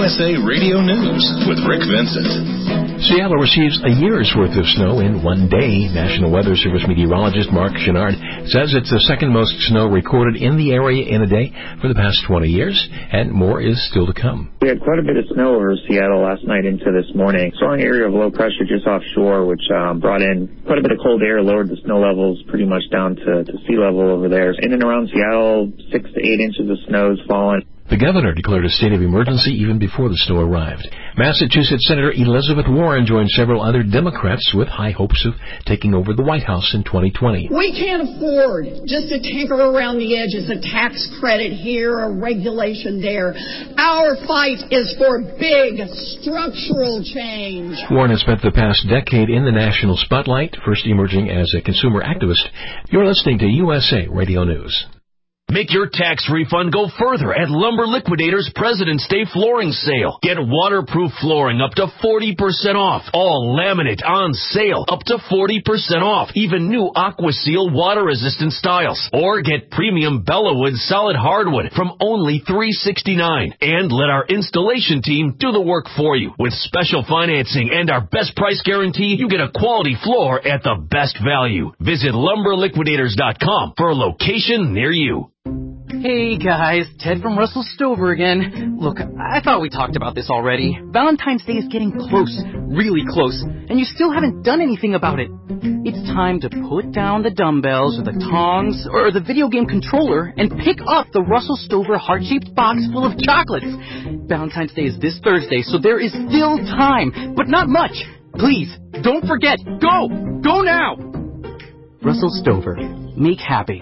USA Radio News with Rick Vincent. Seattle receives a year's worth of snow in one day. National Weather Service meteorologist Mark Chenard says it's the second most snow recorded in the area in a day for the past 20 years, and more is still to come. We had quite a bit of snow over Seattle last night into this morning. Strong area of low pressure just offshore, which brought in quite a bit of cold air, lowered the snow levels pretty much down to sea level over there. In and around Seattle, 6 to 8 inches of snow has fallen. The governor declared a state of emergency even before the snow arrived. Massachusetts Senator Elizabeth Warren joined several other Democrats with high hopes of taking over the White House in 2020. We can't afford just to tinker around the edges, a tax credit here, a regulation there. Our fight is for big structural change. Warren has spent the past decade in the national spotlight, first emerging as a consumer activist. You're listening to USA Radio News. Make your tax refund go further at Lumber Liquidators President's Day Flooring Sale. Get waterproof flooring up to 40% off. All laminate on sale up to 40% off. Even new AquaSeal water-resistant styles. Or get premium Bellawood solid hardwood from only $369. And let our installation team do the work for you. With special financing and our best price guarantee, you get a quality floor at the best value. Visit LumberLiquidators.com for a location near you. Hey guys, Ted from Russell Stover again. Look, I thought we talked about this already. Valentine's Day is getting close, really close, and you still haven't done anything about it. It's time to put down the dumbbells or the tongs or the video game controller and pick up the Russell Stover heart-shaped box full of chocolates. Valentine's Day is this Thursday, so there is still time, but not much. Please, don't forget. Go! Go now! Russell Stover. Make happy.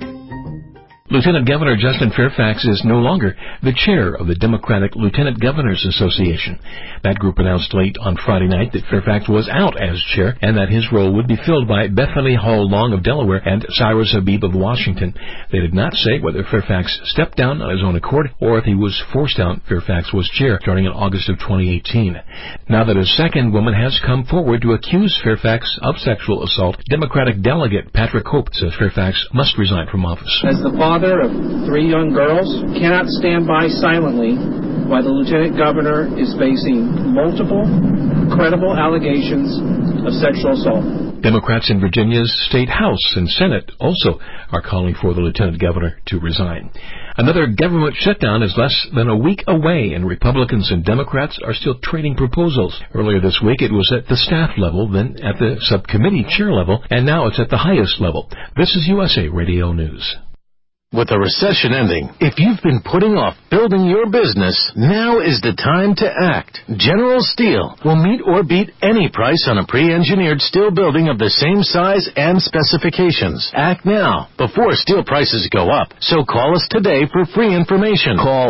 Lieutenant Governor Justin Fairfax is no longer the chair of the Democratic Lieutenant Governors Association. That group announced late on Friday night that Fairfax was out as chair and that his role would be filled by Bethany Hall Long of Delaware and Cyrus Habib of Washington. They did not say whether Fairfax stepped down on his own accord or if he was forced out. Fairfax was chair starting in August of 2018. Now that a second woman has come forward to accuse Fairfax of sexual assault, Democratic delegate Patrick Hope says Fairfax must resign from office. As the father of 3 young girls, cannot stand by silently while the lieutenant governor is facing multiple credible allegations of sexual assault. Democrats in Virginia's state House and Senate also are calling for the lieutenant governor to resign. Another government shutdown is less than a week away, and Republicans and Democrats are still trading proposals. Earlier this week, it was at the staff level, then at the subcommittee chair level, and now it's at the highest level. This is USA Radio News. With the recession ending, if you've been putting off building your business, now is the time to act. General Steel will meet or beat any price on a pre-engineered steel building of the same size and specifications. Act now, before steel prices go up. So call us today for free information. Call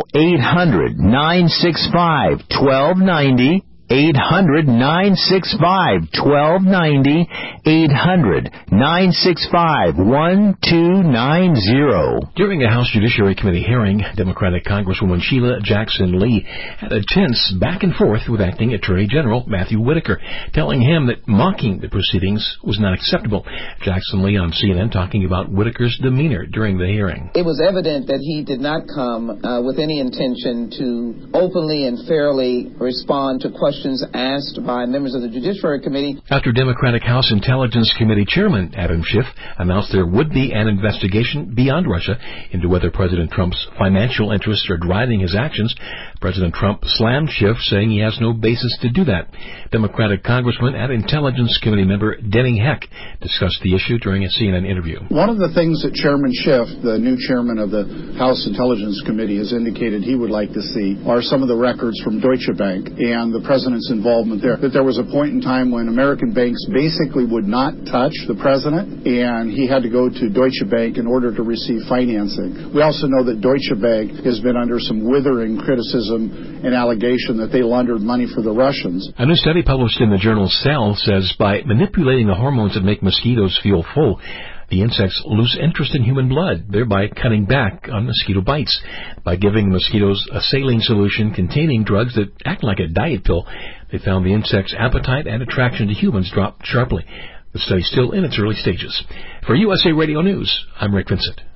800-965-1290. 800-965-1290, 800-965-1290. During a House Judiciary Committee hearing, Democratic Congresswoman Sheila Jackson Lee had a tense back and forth with Acting Attorney General Matthew Whitaker, telling him that mocking the proceedings was not acceptable. Jackson Lee on CNN talking about Whitaker's demeanor during the hearing. It was evident that he did not come with any intention to openly and fairly respond to questions asked by members of the Judiciary Committee. After Democratic House Intelligence Committee Chairman Adam Schiff announced there would be an investigation beyond Russia into whether President Trump's financial interests are driving his actions, President Trump slammed Schiff, saying he has no basis to do that. Democratic Congressman and Intelligence Committee member Denny Heck discussed the issue during a CNN interview. One of the things that Chairman Schiff, the new chairman of the House Intelligence Committee, has indicated he would like to see are some of the records from Deutsche Bank and the president's involvement there. That there was a point in time when American banks basically would not touch the president, and he had to go to Deutsche Bank in order to receive financing. We also know that Deutsche Bank has been under some withering criticism and allegation that they laundered money for the Russians. A new study published in the journal Cell says by manipulating the hormones that make mosquitoes feel full, the insects lose interest in human blood, thereby cutting back on mosquito bites. By giving mosquitoes a saline solution containing drugs that act like a diet pill, they found the insects' appetite and attraction to humans dropped sharply. The study is still in its early stages. For USA Radio News, I'm Rick Vincent.